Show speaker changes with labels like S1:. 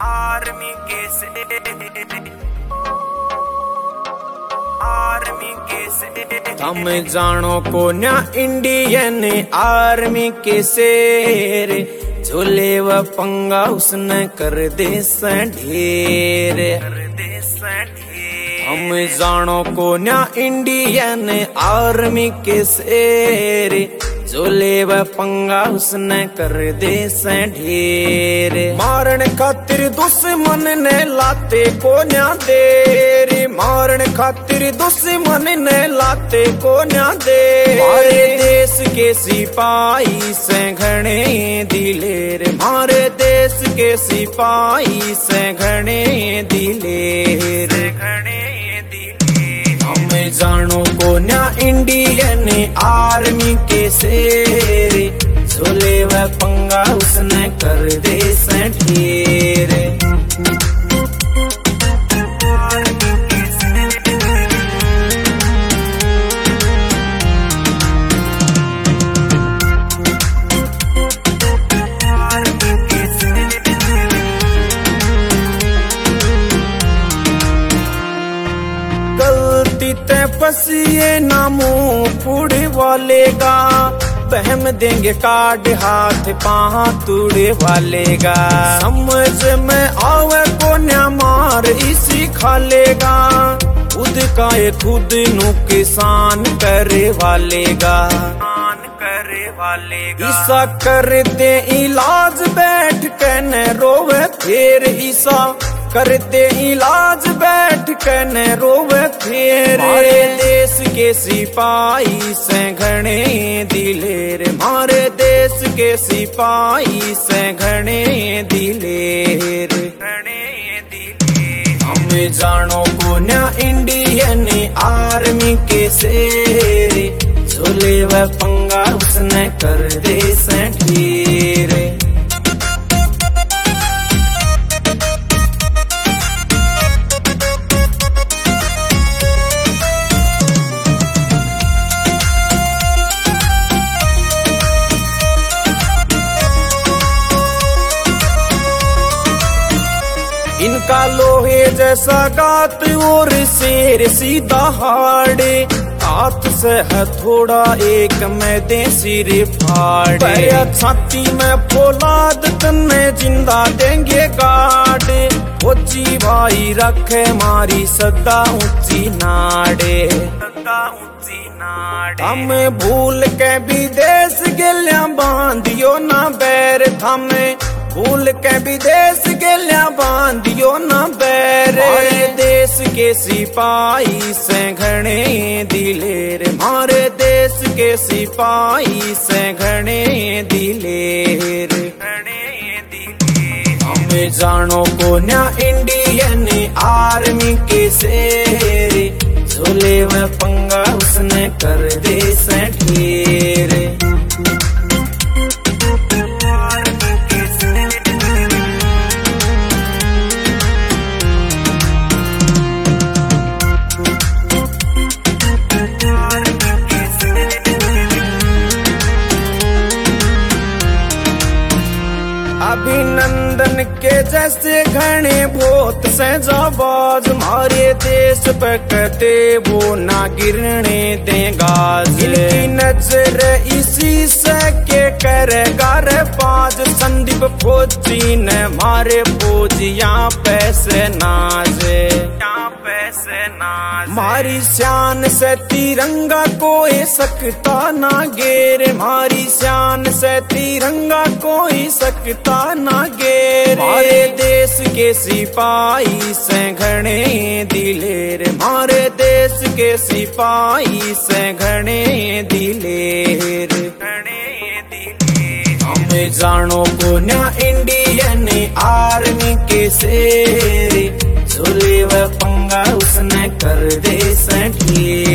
S1: Army कैसे तुम जानो को न्या इंडियन आर्मी के शेर झोले व पंगा उसने कर दे ढेर। हम जानो को न्या इंडियन आर्मी के शेर झोले व पंगा उसने कर दे ढेर। मारने खातिर दुश्मन ने लाते को न्या देर, मारने खातिर दुश्मन ने लाते को न्या दे। मारे देश के सिपाही से घने दिलेर, मारे देश के सिपाही से घने दिलेर। हम जानो को न्या इंडियन आर्मी के शेर झोले व पंगा उसने कर दे ढेर। गलती ते फसिए ना मुंह पुड़े वालेगा, बहम देंगे काट हाथ पाहा तुड़े वालेगा। समझ में आवे को न्या मार इसी खा लेगा, खुद का ये खुद नुकसान करे वालेगा। ईसा कर दे इलाज बैठ के न रोवे फिर, ईसा करते इलाज बैठ के न रोवे फिर। मारे देश के सिपाही से घने दिलेर, मारे देश के सिपाही से घने दिलेर। हम जानो को न्या इंडियन आर्मी के शेर झोले व पंगा उसने कर दे ढेर। इनका लोहे जैसा गात और शेर सीधा हाड़े, हाथ से हथौड़ा एक में दे सिर फाड़े। छाती में फौलाद तन्ने जिंदा देंगे गाड़े, ऊंची भाई रखे मारी सदा ऊंची नाड़े। हम भूल के विदेश गेल्या बांधियो ना बैर, थामे भूल के विदेश गेल्या बांधियो ना बैर। मारे देश के सिपाही से घने दिलेर, मारे देश के सिपाही से घने दिलेर। हम जानो को न्या इंडियन आर्मी के शेर झोले व पंगा उसने कर दे ढेर। अभिनंदन के जैसे घने बहुत से जाबाज, हमारे देश पे कहते वो ना गिरने देगा। इनकी नजर इसी से के करेगा रे पाज, संदीप फौजी ने मारे फौजिया पैसे नाजे। मारी शान से तिरंगा कोई सकता ना गेर, मारी शान से तिरंगा कोई सकता ना गेर। मारे देश के सिपाही से घने दिलेर, मारे देश के सिपाही से घने दिलेर। हम जानो को न्या इंडियन आर्मी के शेर झोले व पंगा उसने कर दे ढेर।